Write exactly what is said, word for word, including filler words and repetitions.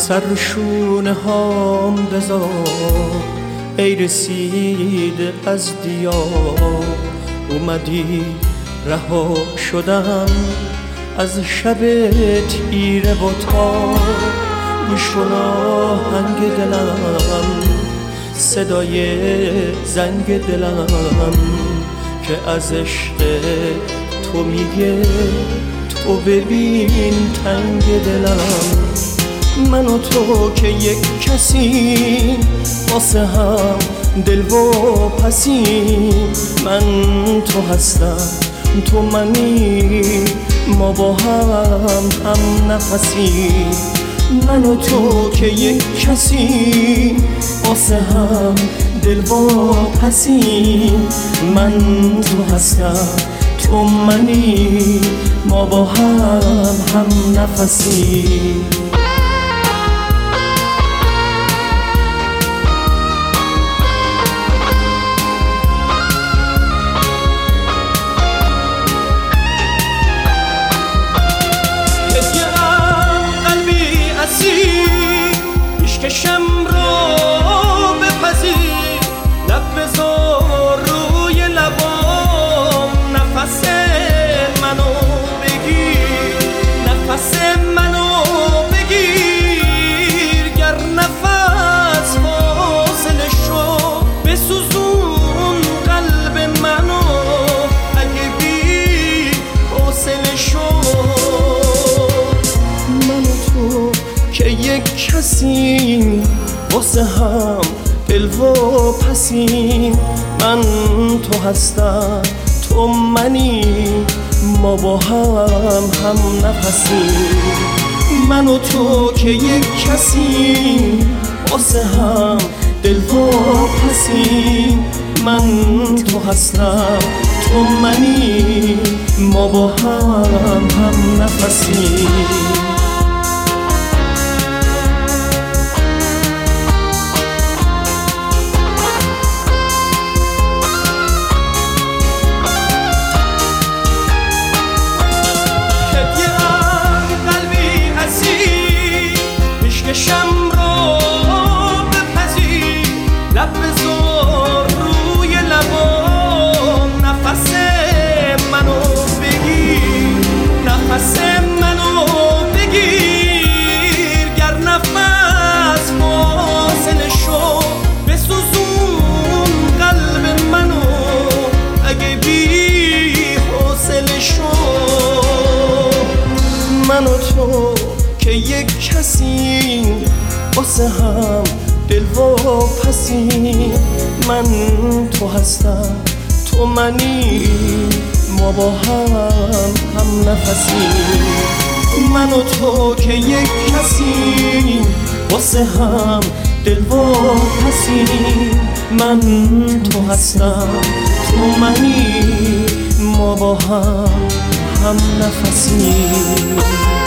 سرشونه هام بذار ای رسیده از دیار، اومدی رها شدم از شب تیره و تار. گوش کن آهنگ دلم، صدای زنگ دلم که از عشق تو میگه تو ببین تنگ دلم. من و تو که یک کسی واسه هم دل و پسیم، من تو هستم تو منی، ما با هم هم نفسیم. من و تو که یک کسی واسه هم دل و پسیم، من تو هستم تو منی، ما با هم هم نفسیم. عشقشم رو بپذیر، لب بذار روی لبام، نفس منو بگیر، نفس منو بگیر. گر نفس فاصله شو بسوزون قلب منو، اگه بی حوصله شو. من و تو که یک کسی واسه هم دل و پسیم، من تو هستم تو منی، ما با هم هم نفسیم. من و تو که یک کسی واسه هم دل و پسیم، من تو هستم تو منی، ما با هم هم نفسیم. عشقشم رو بپذیر، لب بذار روی لبام، نفس منو بگیر، نفس منو بگیر. گر نفس فاصله شو بسوزون قلب منو، اگه بی حوصله شو. من و تو که یک کسی واسه هم دل و پسیم، من تو هستم تو منی، ما با هم هم نفسیم. من و تو که یک کسی واسه هم دل و پسیم، من تو هستم تو منی، ما با هم هم نفسیم.